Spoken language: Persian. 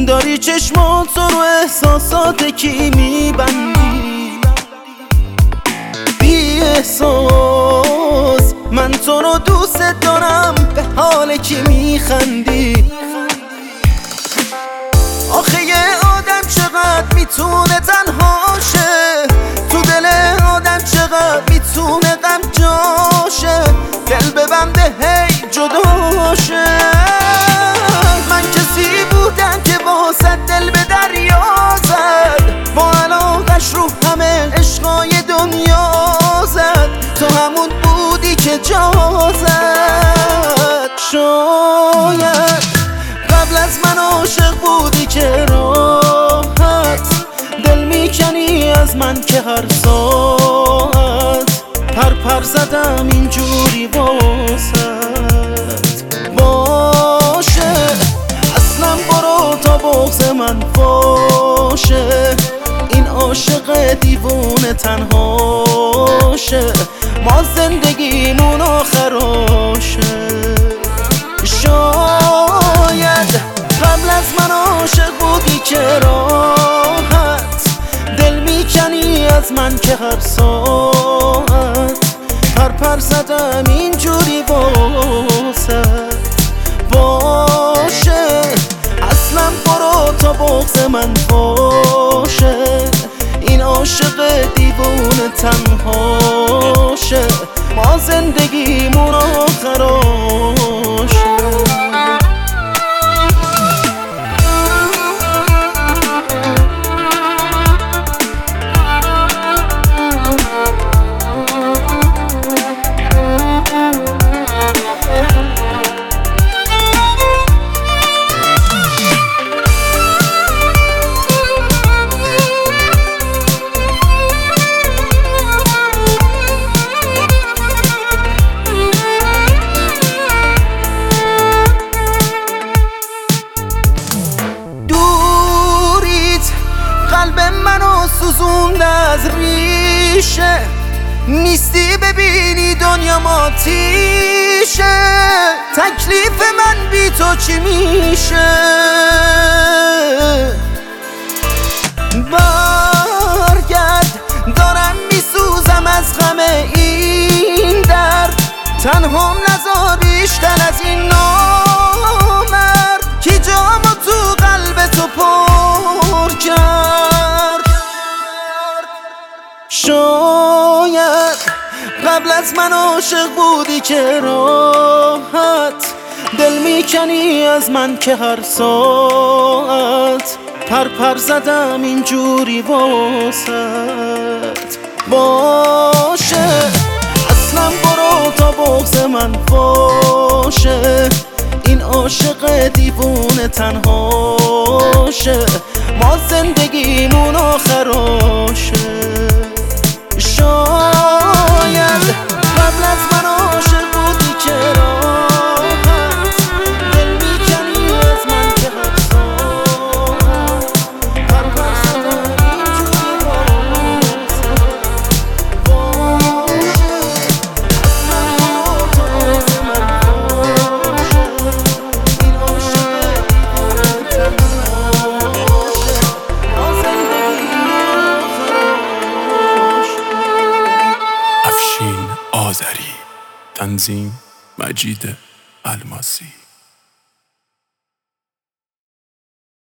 داری چشمات رو احساسات کی میبندی؟ بی احساس من تو رو دوست دارم، به حال کی میخندی؟ آخه یه آدم چقدر میتونه تنها شه، تو دل آدم چقدر میتونه غم جاشه، دل ببنده هی جدا شه. من کسی بودم که واسه دل به دریا زد، با علاقش رو همه عشقای دنیا زد، تو همون بودی که جا زد. شاید قبل از من عاشق بودی که راحت دل میکنی از من که هر ساعت پر زدم اینجوری واسط. باشه اصلا برو تا بغض من باشه، این عاشق دیوونه تنهاشه، ما زندگیمون آخراشه. شاید قبل از من عاشق بودی که راحت دل میکنی از من که هر ساعت پر زدم اینجوری واسط. باشه اصلا برو تا بغض من باشه، این عاشق دیوونه تنهاشه، ما زندگیمون آخراشه. قلب منو سوزونده از ریشه، نیستی ببینی دنیا ماتیشه، تکلیف من بی تو چی میشه؟ برگرد دارم میسوزم از غم این درد، تنهام نذار بیشتر از این نامرد کی جامو تو قلب تو پر کرد. شاید قبل از من عاشق بودی که راحت دل میکنی از من که هر ساعت پر زدم اینجوری واسط. باشه اصلا برو تا بغض من باشه، این عاشق دیوونه تنهاشه، ما زندگیمون آخراشه. شاید قبل از من عاشق بودی که راحت دل میکنی از من که هر ساعت پر زدم اینجوری واسط. باشه اصلا برو تا بغض من باشه، این عاشق دیوونه تنهاشه، ما زندگیمون آخراشه. افشین آذری، تنظیم مجید الماسی.